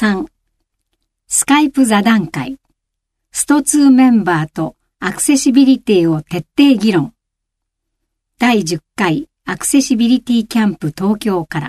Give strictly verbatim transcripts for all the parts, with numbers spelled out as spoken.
さん、スカイプ座談会、ストツーメンバーとアクセシビリティを徹底議論。だいじゅっかいアクセシビリティキャンプ東京から。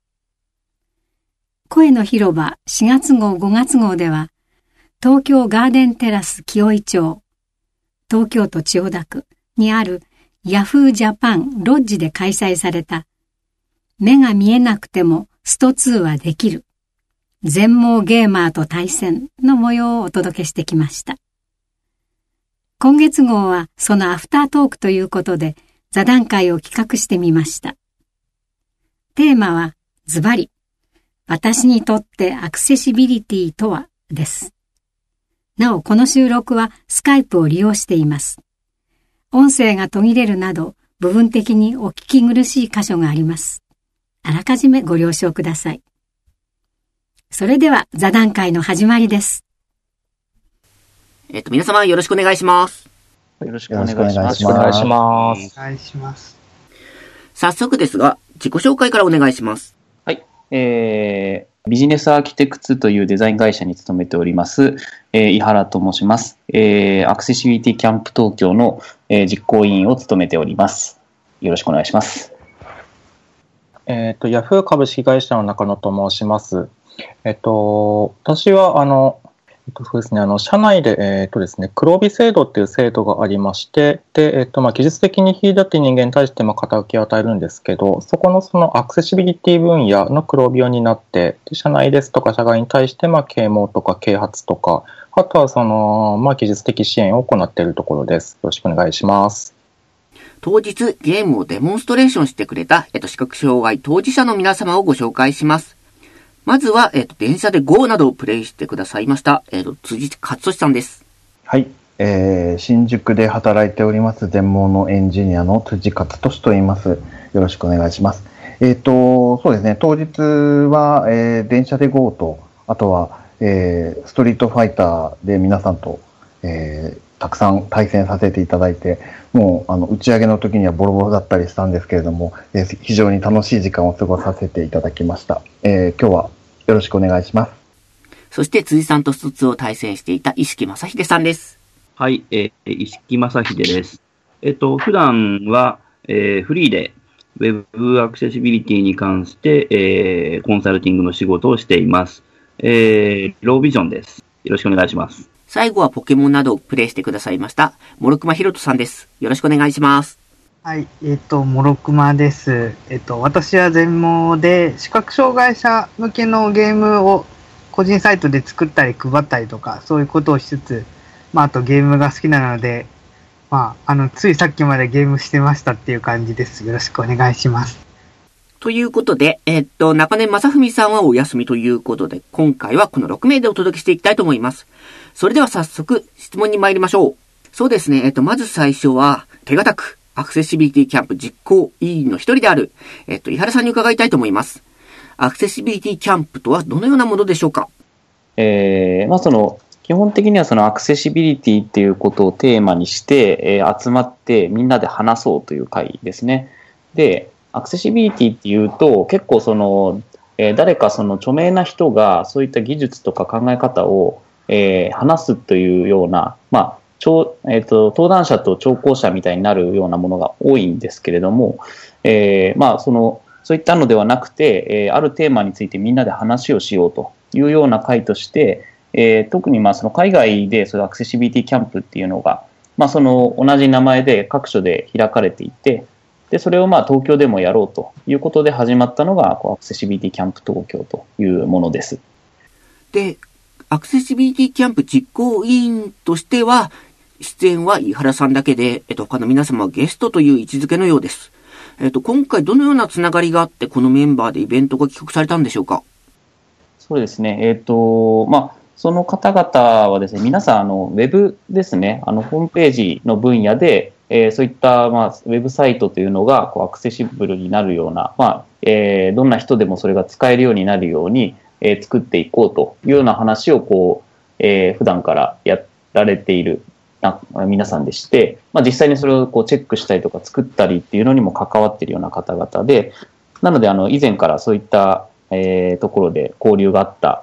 声の広場しがつ号ごがつ号では、東京ガーデンテラス紀尾井町、東京都千代田区にあるヤフージャパンロッジで開催された目が見えなくてもストツーはできる全盲ゲーマーと対戦の模様をお届けしてきました。今月号はそのアフタートークということで座談会を企画してみました。テーマはズバリ私にとってアクセシビリティとはです。なおこの収録はスカイプを利用しています。音声が途切れるなど部分的にお聞き苦しい箇所があります。あらかじめご了承ください。それでは座談会の始まりです。 えっと皆様よろしくお願いします。 よろしくお願いします。よろしくお願いします。 お願いします。 早速ですが自己紹介からお願いします。 はい、えー、ビジネスアーキテクツというデザイン会社に勤めております、えー、井原と申します。えー、アクセシビリティキャンプ東京の、えー、実行委員を務めております。よろしくお願いします。 えっと、ヤフー株式会社の中野と申します。えっと、私は、あの、えっと、そうですね、あの、社内で、えっとですね、黒帯制度っていう制度がありまして、で、えっと、まあ、技術的に秀でた人間に対して、まあ、肩書きを与えるんですけど、そこのそのアクセシビリティ分野の黒帯を担って、で社内ですとか社外に対して、まあ、啓蒙とか啓発とか、あとはその、まあ、技術的支援を行っているところです。よろしくお願いします。 当日ゲームをデモンストレーションしてくれた、えっと、視覚障害当事者の皆様をご紹介します。まずは、えっと、電車で ゴー などをプレイしてくださいました、えっと、辻勝利さんです。 はい、えー、新宿で働いております全盲のエンジニアの辻勝利と言います。よろしくお願いします。えっと、そうですね、当日は、えー、電車で ゴー と、あとは、えー、ストリートファイターで皆さんと、えー、たくさん対戦させていただいて、もうあの打ち上げの時にはボロボロだったりしたんですけれども、えー、非常に楽しい時間を過ごさせていただきました。えー、今日はよろしくお願いします。 そして辻さんとストツーを対戦していた石木正秀さんです。 はい、えー、石木正秀です。えっと、普段は、えー、フリーでウェブアクセシビリティに関して、えー、コンサルティングの仕事をしています。えー、ロービジョンです。よろしくお願いします。 最後はポケモンなどをプレイしてくださいました諸熊ひろとさんです。よろしくお願いします。 はい、えっと、諸熊です。えっと、私は全盲で視覚障害者向けのゲームを個人サイトで作ったり配ったりとか、そういうことをしつつ、まあ、あとゲームが好きなので、まあ、あの、ついさっきまでゲームしてましたっていう感じです。よろしくお願いします。 ということで、えっと、中根正文さんはお休みということで、今回はこのろくめいでお届けしていきたいと思います。それでは早速、質問に参りましょう。そうですね、えっと、まず最初は、手堅く、アクセシビリティキャンプ実行委員の一人である、えっと、井原さんに伺いたいと思います。アクセシビリティキャンプとはどのようなものでしょうか？ えー、まあその、基本的にはそのアクセシビリティっていうことをテーマにして、えー、集まってみんなで話そうという会ですね。で、アクセシビリティっていうと結構その、えー、誰かその著名な人がそういった技術とか考え方を、えー、話すというような、まあえー、と登壇者と聴講者みたいになるようなものが多いんですけれども、えーまあ、そのそういったのではなくて、えー、あるテーマについてみんなで話をしようというような会として、えー、特にまあその海外でそういうアクセシビリティキャンプっていうのが、まあ、その同じ名前で各所で開かれていて、でそれをまあ東京でもやろうということで始まったのがこうアクセシビリティキャンプ東京というものです。 で、アクセシビリティキャンプ実行委員としては出演は井原さんだけで、えっと、他の皆様はゲストという位置づけのようです。えっと、今回どのようなつながりがあってこのメンバーでイベントが企画されたんでしょうか？ そうですね。えっと、まあ、その方々はですね、皆さん、あの、ウェブですね、あの、ホームページの分野で、えー、そういった、まあ、ウェブサイトというのが、こう、アクセシブルになるような、まあ、えー、どんな人でもそれが使えるようになるように、えー、作っていこうというような話を、こう、えー、普段からやられている皆さんでして、まあ、実際にそれをこうチェックしたりとか作ったりっていうのにも関わっているような方々で、なのであの以前からそういった、えー、ところで交流があった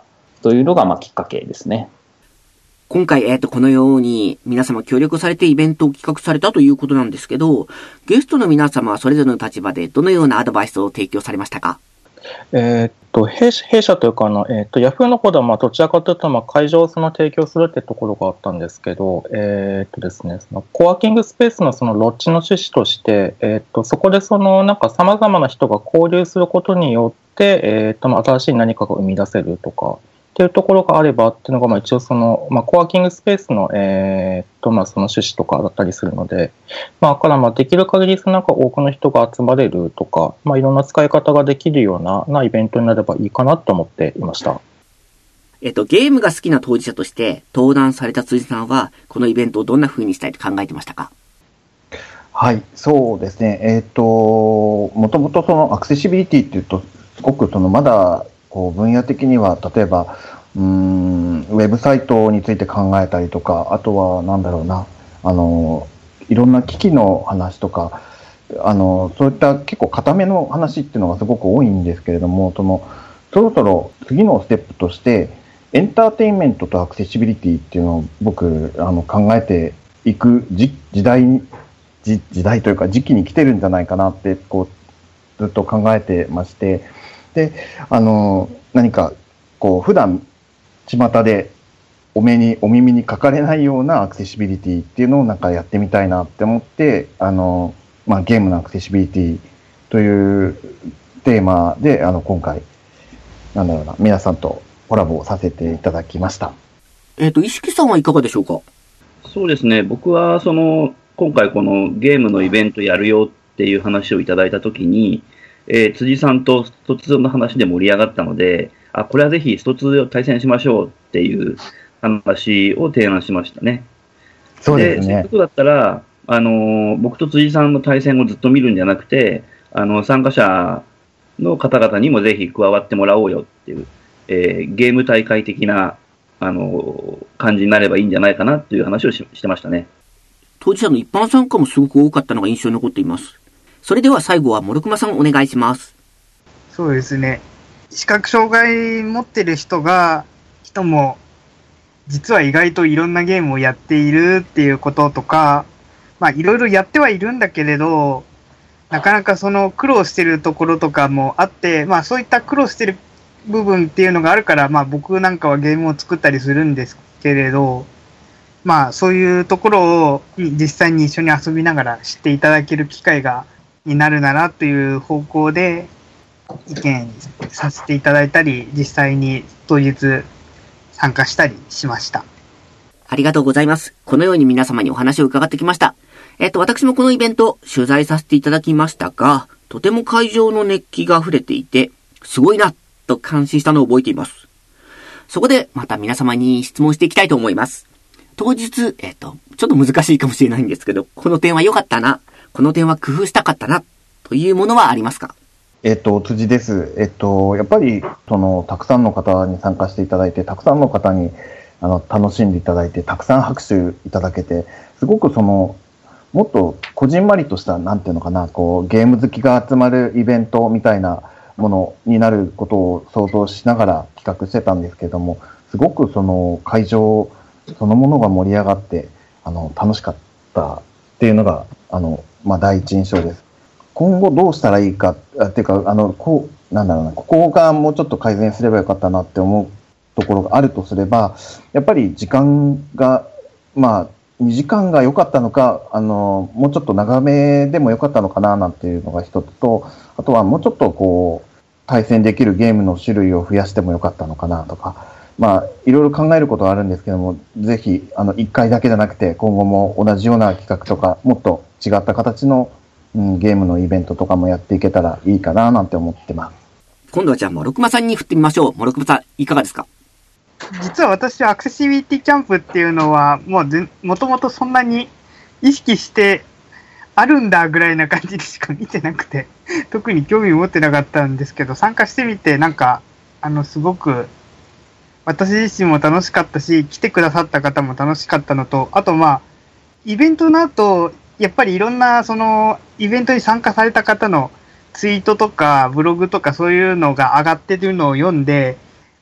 というのがまあきっかけですね。 今回、えっと、このように皆様協力されてイベントを企画されたということなんですけど、ゲストの皆様はそれぞれの立場でどのようなアドバイスを提供されましたか？ えーっと弊社、弊社というかあの、えーっと、Yahoo の方ではまあどちらかというとまあ会場をその提供するってところがあったんですけど、えーっとですね、そのコワーキングスペースのそのロッジの趣旨として、えーっと、そこでそのなんか様々な人が交流することによって、えーっと、まあ新しい何かが生み出せるとか、っていうところがあればっていうのが、まあ一応その、まあコワーキングスペースの、えーっと、まあその趣旨とかだったりするので、まあからまあできる限りそのなんか多くの人が集まれるとか、まあいろんな使い方ができるような、なイベントになればいいかなと思っていました。 えっと、ゲームが好きな当事者として登壇された辻さんは、このイベントをどんな風にしたいと考えてましたか？ はい、そうですね。えっと、もともとそのアクセシビリティっていうと、すごくそのまだこう分野的には、例えば、うーん、ウェブサイトについて考えたりとか、あとはなんだろうな、あの、いろんな機器の話とか、あの、そういった結構固めの話っていうのがすごく多いんですけれども、その、そろそろ次のステップとして、エンターテインメントとアクセシビリティっていうのを僕、あの、考えていく時時代に、時時代というか時期に来てるんじゃないかなって、こう、ずっと考えてまして、で、あの、何か、こう、普段、巷でお目に、お耳にかかれないようなアクセシビリティっていうのをなんかやってみたいなって思って、あの、まあ、ゲームのアクセシビリティというテーマで、あの、今回、なんだろうな、皆さんとコラボをさせていただきました。 えっと、石木さんはいかがでしょうか？ そうですね、僕はその、今回このゲームのイベントやるよっていう話をいただいたときに、えー、辻さんとストツーの話で盛り上がったので、あ、これはぜひストツーを対戦しましょうっていう話を提案しましたね。 そうですね。 で、せっかくだったら、あのー、僕と辻さんの対戦をずっと見るんじゃなくて、あの、参加者の方々にもぜひ加わってもらおうよっていう、えー、ゲーム大会的な、あのー、感じになればいいんじゃないかなっていう話を し, してましたね。 当事者の一般参加もすごく多かったのが印象に残っています。それでは最後は諸熊さんお願いします。 そうですね。視覚障害持ってる人が、人も、実は意外といろんなゲームをやっているっていうこととか、まあいろいろやってはいるんだけれど、なかなかその苦労してるところとかもあって、まあそういった苦労してる部分っていうのがあるから、まあ僕なんかはゲームを作ったりするんですけれど、まあそういうところを実際に一緒に遊びながら知っていただける機会が、になるならという方向で意見させていただいたり、実際に当日参加したりしました。 ありがとうございます。このように皆様にお話を伺ってきました。えっと、私もこのイベント取材させていただきましたが、とても会場の熱気が溢れていて、すごいなと感心したのを覚えています。そこでまた皆様に質問していきたいと思います。当日、えっと、ちょっと難しいかもしれないんですけど、この点は良かったな、この点は工夫したかったな、というものはありますか？ えっと、辻です。えっと、やっぱり、その、たくさんの方に参加していただいて、たくさんの方に、あの、楽しんでいただいて、たくさん拍手いただけて、すごくその、もっと、こじんまりとした、なんていうのかな、こう、ゲーム好きが集まるイベントみたいなものになることを想像しながら企画してたんですけども、すごくその、会場そのものが盛り上がって、あの、楽しかったっていうのが、あの、まあ、第一印象です。今後どうしたらいいか、っていうか、あの、こう、なんだろうな、ここがもうちょっと改善すればよかったなって思うところがあるとすれば、やっぱり時間が、まあ、にじかんが良かったのか、あの、もうちょっと長めでも良かったのかな、なんていうのが一つと、あとはもうちょっとこう、対戦できるゲームの種類を増やしても良かったのかな、とか、まあ、いろいろ考えることはあるんですけども、ぜひ、あの、いっかいだけじゃなくて、今後も同じような企画とか、もっと違った形のうん、ゲームのイベントとかもやっていけたらいいかななんて思ってます。 今度はじゃあ、諸熊さんに振ってみましょう。諸熊さん、いかがですか？ 実は私はアクセシビリティキャンプっていうのは、もうぜもともとそんなに意識してあるんだぐらいな感じでしか見てなくて、特に興味を持ってなかったんですけど、参加してみて、なんか、あの、すごく、私自身も楽しかったし、来てくださった方も楽しかったのと、あとまあ、イベントの後、やっぱりいろんな、その、イベントに参加された方のツイートとか、ブログとかそういうのが上がってるのを読んで、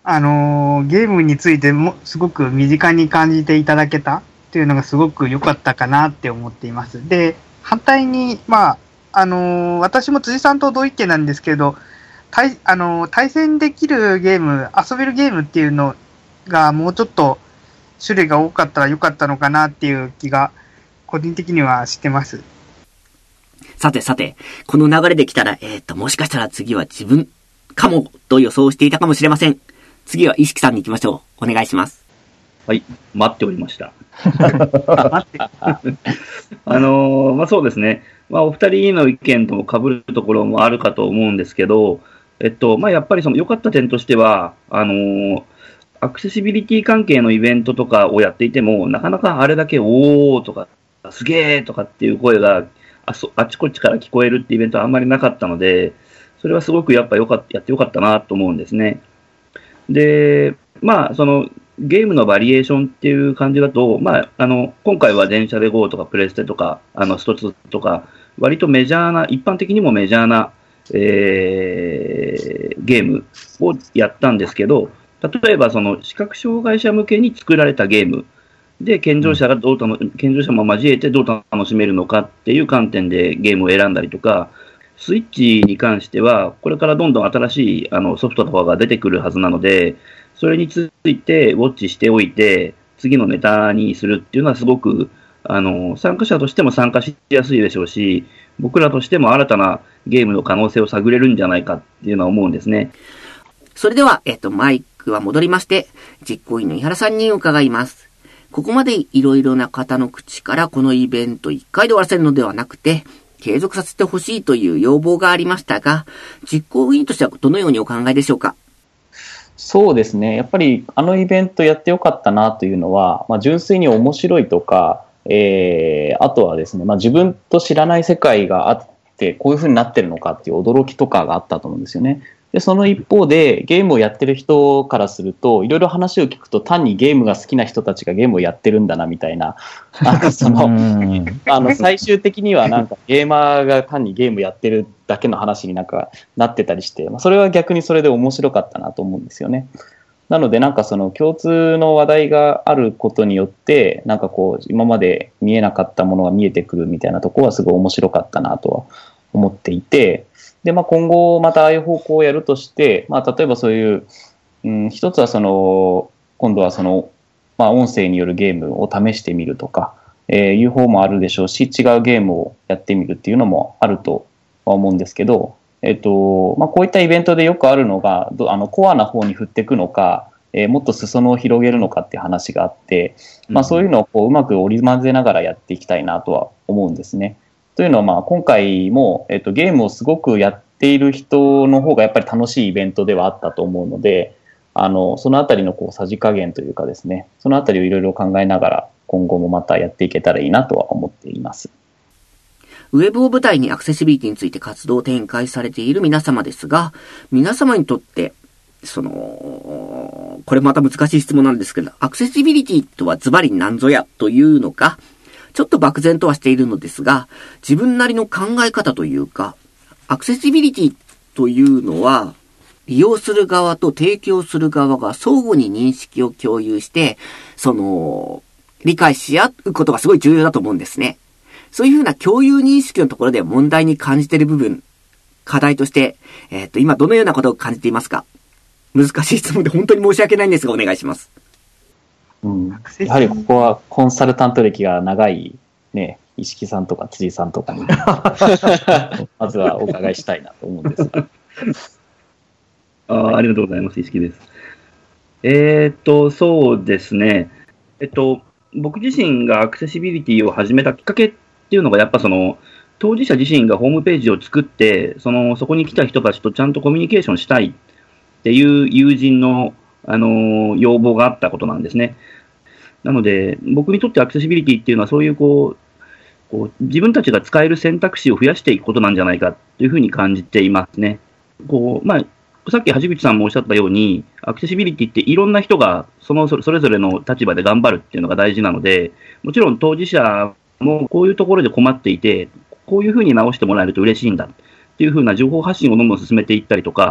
あのーゲームについてもすごく身近に感じていただけたっていうのがすごく良かったかなって思っています。で、反対に、まあ、あのー私も辻さんと同意見なんですけど、対、あのー対戦できるゲーム、遊べるゲームっていうのがもうちょっと種類が多かったら良かったのかなっていう気が個人的にはしてます。 さてさて、この流れできたら、えっと、もしかしたら次は自分かもと予想していたかもしれません。次は石木さんに行きましょう。お願いします。 はい、待っておりました。 あ待ってあのーまあそうですね。まあお二人の意見とも被るところもあるかと思うんですけど、えっと、まあやっぱりその良かった点としては、あのーアクセシビリティ関係のイベントとかをやっていても、なかなかあれだけおーとか、すげーとかっていう声があそあちこちから聞こえるってイベントはあんまりなかったので、それはすごくやっぱよかっやってよかったなと思うんですね。で、まあ、そのゲームのバリエーションっていう感じだと、まあ、あの今回は電車で ゴー とかプレステとか、あのストツとか、割とメジャーな、一般的にもメジャーな、えーゲームをやったんですけど、例えばその視覚障害者向けに作られたゲームで、健常者がどう楽、健常者も交えてどう楽しめるのかっていう観点でゲームを選んだりとか、スイッチに関しては、これからどんどん新しいあのソフトとかが出てくるはずなので、それについてウォッチしておいて、次のネタにするっていうのはすごく、あの、参加者としても参加しやすいでしょうし、僕らとしても新たなゲームの可能性を探れるんじゃないかっていうのは思うんですね。 それでは、えっと、マイクは戻りまして、実行委員の井原さんに伺います。ここまでいろいろな方の口からこのイベントいっかいで終わらせるのではなくて、継続させてほしいという要望がありましたが、実行委員としてはどのようにお考えでしょうか？ そうですね。やっぱりあのイベントやってよかったなというのは、まあ、純粋に面白いとか、えー、あとはですね、まあ、自分と知らない世界があって、こういう風になってるのかっていう驚きとかがあったと思うんですよね。で、その一方でゲームをやってる人からすると、いろいろ話を聞くと単にゲームが好きな人たちがゲームをやってるんだなみたいな、なんかその、あの最終的にはなんかゲーマーが単にゲームやってるだけの話になんかなってたりして、まあ、それは逆にそれで面白かったなと思うんですよね。なのでなんかその共通の話題があることによって、なんかこう今まで見えなかったものが見えてくるみたいなところはすごい面白かったなとは思っていて、で、まあ、今後またああいう方向をやるとして、まあ、例えばそういう、うん、一つはその今度はその、まあ、音声によるゲームを試してみるとか、えー、いう方もあるでしょうし、違うゲームをやってみるっていうのもあるとは思うんですけど、えっとまあ、こういったイベントでよくあるのが、どあのコアな方に振っていくのか、えー、もっと裾野を広げるのかっていう話があって、まあ、そういうのをこううまく織り交ぜながらやっていきたいなとは思うんですね。というのは、まあ今回も、えっと、ゲームをすごくやっている人の方がやっぱり楽しいイベントではあったと思うので、あのそのあたりのこうさじ加減というかですね、そのあたりをいろいろ考えながら今後もまたやっていけたらいいなとは思っています。 ウェブを舞台にアクセシビリティについて活動を展開されている皆様ですが、皆様にとってそのこれまた難しい質問なんですけど、アクセシビリティとはズバリ何ぞやというのか、ちょっと漠然とはしているのですが、自分なりの考え方というか、アクセシビリティというのは、利用する側と提供する側が相互に認識を共有して、その、理解し合うことがすごい重要だと思うんですね。そういうふうな共有認識のところで問題に感じている部分、課題として、えっと、今どのようなことを感じていますか？難しい質問で本当に申し訳ないんですが、お願いします。 うん、やはりここはコンサルタント歴が長いね、石木さんとか辻さんとかにまずはお伺いしたいなと思うんですがあ, ありがとうございます。石木です。えー、っとそうですね、えっと僕自身がアクセシビリティを始めたきっかけっていうのが、やっぱその当事者自身がホームページを作って、そのそこに来た人たちとちゃんとコミュニケーションしたいっていう友人のあの要望があったことなんですね。なので、僕にとってアクセシビリティっていうのは、そういうこう、こう自分たちが使える選択肢を増やしていくことなんじゃないかというふうに感じていますね。こうまあ、さっき橋口さんもおっしゃったように、アクセシビリティっていろんな人がそのそれぞれの立場で頑張るっていうのが大事なので、もちろん当事者もこういうところで困っていて、こういうふうに直してもらえると嬉しいんだっていうふうな情報発信をどんどん進めていったりとか、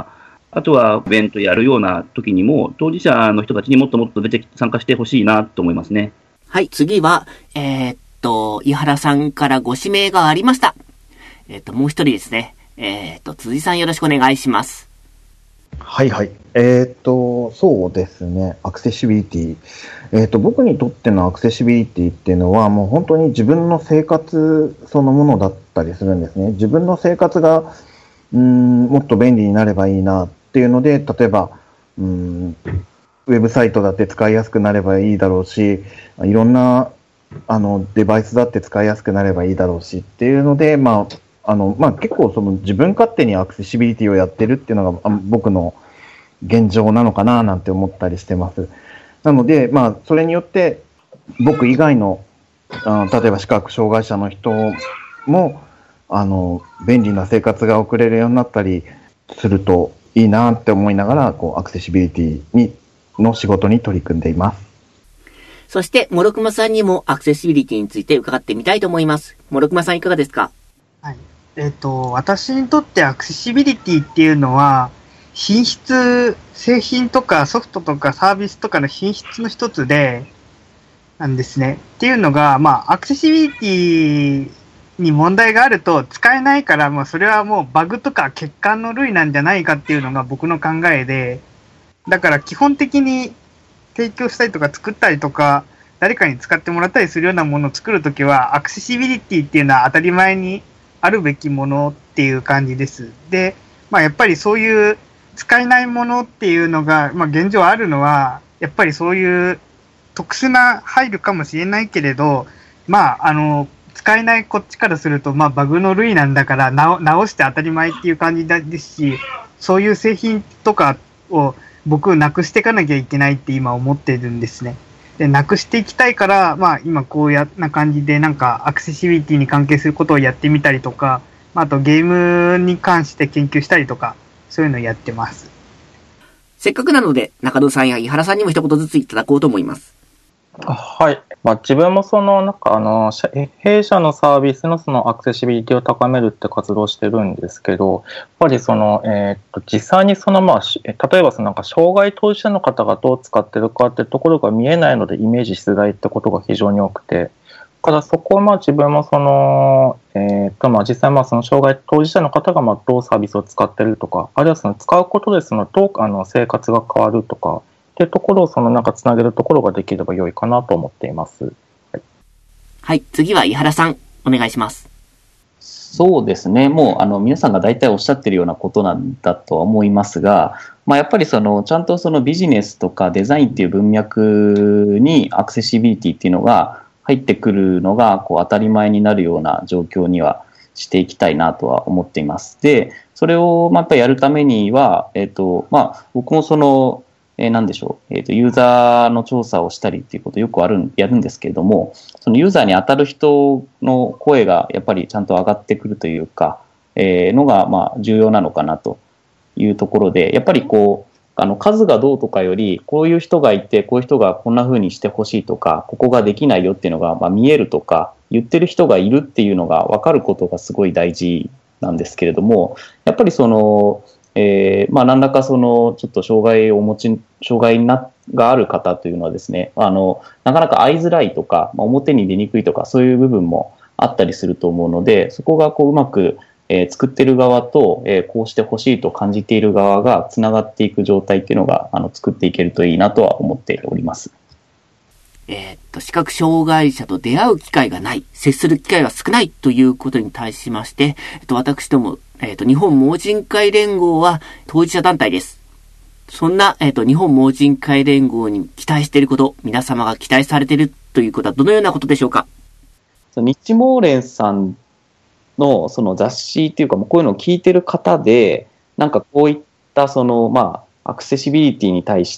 あとはイベントやるような時にも、当事者の人たちにもっともっと出て参加してほしいなと思いますね。 はい、次は、えー、っと、井原さんからご指名がありました。えー、っと、もう一人ですね。えー、っと、辻さんよろしくお願いします。 はいはい。えー、っと、そうですね。アクセシビリティ。えー、っと、僕にとってのアクセシビリティっていうのは、もう本当に自分の生活そのものだったりするんですね。自分の生活が、うーん、もっと便利になればいいなっていうので、例えば、うーん、ウェブサイトだって使いやすくなればいいだろうし、いろんな、あの、デバイスだって使いやすくなればいいだろうしっていうので、まあ、あの、まあ、結構その自分勝手にアクセシビリティをやってるっていうのが僕の現状なのかななんて思ったりしてます。なので、まあ、それによって僕以外の、あ例えば視覚障害者の人も、あの、便利な生活が送れるようになったりするといいなって思いながら、こう、アクセシビリティに、の仕事に取り組んでいます。 そして、諸熊さんにもアクセシビリティについて伺ってみたいと思います。諸熊さんいかがですか？ はい。えっと、私にとってアクセシビリティっていうのは、品質、製品とかソフトとかサービスとかの品質の一つで、なんですね。っていうのが、まあ、アクセシビリティに問題があると使えないから、まあ、それはもうバグとか欠陥の類なんじゃないかっていうのが僕の考えで、だから基本的に提供したりとか作ったりとか、誰かに使ってもらったりするようなものを作るときは、アクセシビリティっていうのは当たり前にあるべきものっていう感じです。で、まあやっぱりそういう使えないものっていうのが、まあ現状あるのは、やっぱりそういう特殊な配慮かもしれないけれど、まああの、使えないこっちからすると、まあバグの類なんだから直、直して当たり前っていう感じですし、そういう製品とかを僕なくしていかなきゃいけないって今思ってるんですね。で、なくしていきたいから、まあ今こうやな感じでなんかアクセシビリティに関係することをやってみたりとか、あとゲームに関して研究したりとか、そういうのをやってます。 せっかくなので、中野さんや井原さんにも一言ずついただこうと思います。 はい。まあ、自分もその、なんかあの、弊社のサービスのそのアクセシビリティを高めるって活動をしてるんですけど、やっぱりその、えーっと、実際にその、まあ、例えばそのなんか障害当事者の方がどう使ってるかってところが見えないのでイメージしづらいってことが非常に多くて、だからそこをまあ自分もその、えーっと、まあ実際まあその障害当事者の方がまあどうサービスを使ってるとか、あるいはその使うことでそのどうあの生活が変わるとか、っていうところをそのなんかつなげるところができれば良いかなと思っています。はい、 はい、次は井原さんお願いします。 そうですね。もうあの皆さんが大体おっしゃってるようなことなんだとは思いますが、まあ、やっぱりそのちゃんとそのビジネスとかデザインっていう文脈にアクセシビリティっていうのが入ってくるのがこう当たり前になるような状況にはしていきたいなとは思っています。で、それをまあやっぱりやるためには、えっとまあ、僕もそのえー、何でしょう、えーと、ユーザーの調査をしたりっていうことよくあるやるんですけれども、そのユーザーに当たる人の声がやっぱりちゃんと上がってくるというか、えー、のがまあ重要なのかなというところで、やっぱりこうあの数がどうとかより、こういう人がいてこういう人がこんな風にしてほしいとか、ここができないよっていうのがまあ見えるとか、言ってる人がいるっていうのが分かることがすごい大事なんですけれども、やっぱりそのえーまあ、何らかそのちょっと障害をお持ち障害ながある方というのはですね、あのなかなか会いづらいとか、まあ、表に出にくいとかそういう部分もあったりすると思うので、そこがこううまく、えー、作ってる側と、えー、こうしてほしいと感じている側がつながっていく状態っていうのがあの作っていけるといいなとは思っております。 えー、っと視覚障害者と出会う機会がない、接する機会が少ないということに対しまして、えっと、私どもえっと、日本盲人会連合は当事者団体です。そんな、えっと、日本盲人会連合に期待していること、皆様が期待されているということはどのようなことでしょうか？ 日盲連さんのその雑誌っていうか、こういうのを聞いてる方で、なんかこういったその、まあ、アクセシビリティに対して、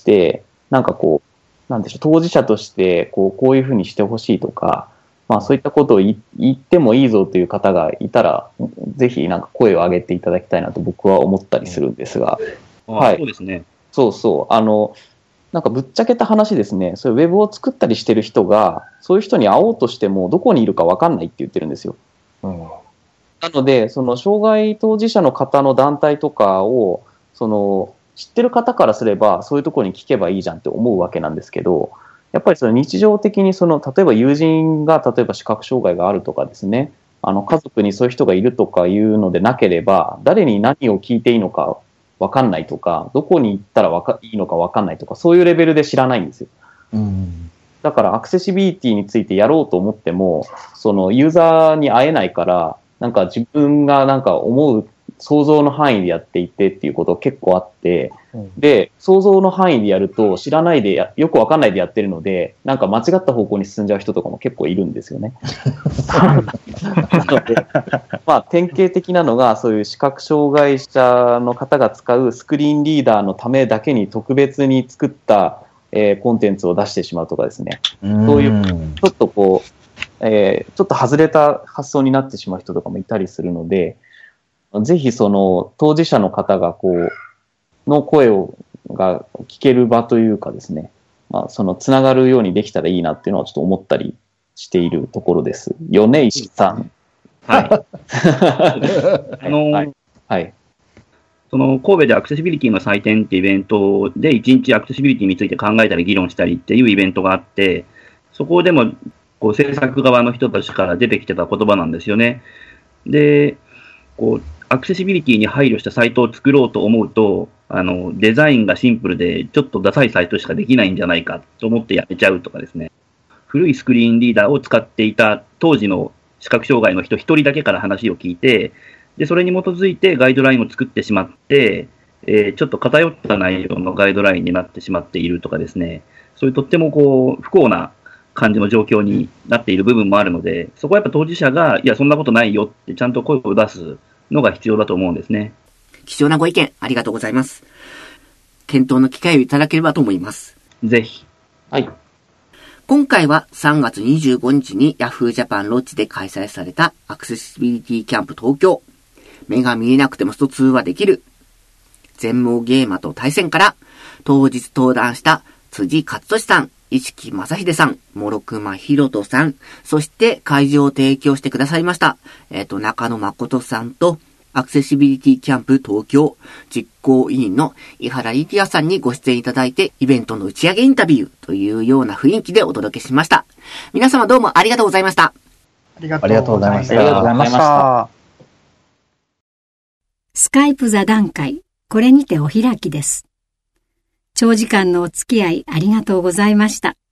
なんかこう、なんでしょう、当事者として、こう、こういうふうにしてほしいとか、まあそういったことを言ってもいいぞという方がいたら、ぜひなんか声を上げていただきたいなと僕は思ったりするんですが。 うん、はい。そうですね。 そうそう。あの、なんかぶっちゃけた話ですね、そういうウェブを作ったりしてる人が、そういう人に会おうとしてもどこにいるか分かんないって言ってるんですよ。うん、なので、その障害当事者の方の団体とかを、その、 知ってる方からすればそういうところに聞けばいいじゃんって思うわけなんですけど、やっぱりその日常的にその例えば友人が例えば視覚障害があるとかですね、あの家族にそういう人がいるとかいうのでなければ誰に何を聞いていいのか分かんないとか、どこに行ったらわかいいのか分かんないとか、そういうレベルで知らないんですよ。うん、だからアクセシビリティについてやろうと思っても、そのユーザーに会えないから、なんか自分がなんか思う想像の範囲でやっていてっていうこと結構あって、うん、で、想像の範囲でやると知らないでや、よくわかんないでやってるので、なんか間違った方向に進んじゃう人とかも結構いるんですよね。なので、まあ典型的なのがそういう視覚障害者の方が使うスクリーンリーダーのためだけに特別に作った、えー、コンテンツを出してしまうとかですね。うんそういうちょっとこう、えー、ちょっと外れた発想になってしまう人とかもいたりするので、ぜひその当事者の方がこうの声をが聞ける場というかですね、まあそのつながるようにできたらいいなっていうのはちょっと思ったりしているところですよね、石木さん。 はい。あの、はい、はい。その神戸でアクセシビリティの祭典ってイベントで一日アクセシビリティについて考えたり議論したりっていうイベントがあって、そこでもこう制作側の人たちから出てきてた言葉なんですよね。で、こうアクセシビリティに配慮したサイトを作ろうと思うと、あのデザインがシンプルでちょっとダサいサイトしかできないんじゃないかと思ってやめちゃうとかですね。古いスクリーンリーダーを使っていた当時の視覚障害の人一人だけから話を聞いて、でそれに基づいてガイドラインを作ってしまって、えー、ちょっと偏った内容のガイドラインになってしまっているとかですね。そういうとってもこう不幸な感じの状況になっている部分もあるので、そこはやっぱ当事者がいやそんなことないよってちゃんと声を出すのが必要だと思うんですね。 貴重なご意見ありがとうございます。検討の機会をいただければと思います。 ぜひ。 はい。 今回はさんがつにじゅうごにちに Yahoo! Japan ロッジで開催されたアクセシビリティキャンプ東京。目が見えなくてもストツーはできる。全盲ゲーマーと対戦から当日登壇した辻勝利さん、石木正秀さん、諸熊博人さん、そして会場を提供してくださいました、えっと、中野誠さんと、アクセシビリティキャンプ東京実行委員の井原力也さんにご出演いただいて、イベントの打ち上げインタビューというような雰囲気でお届けしました。皆様どうもありがとうございました。 ありがとうございました。 ありがとうございました。 スカイプ座談会、これにてお開きです。長時間のお付き合いありがとうございました。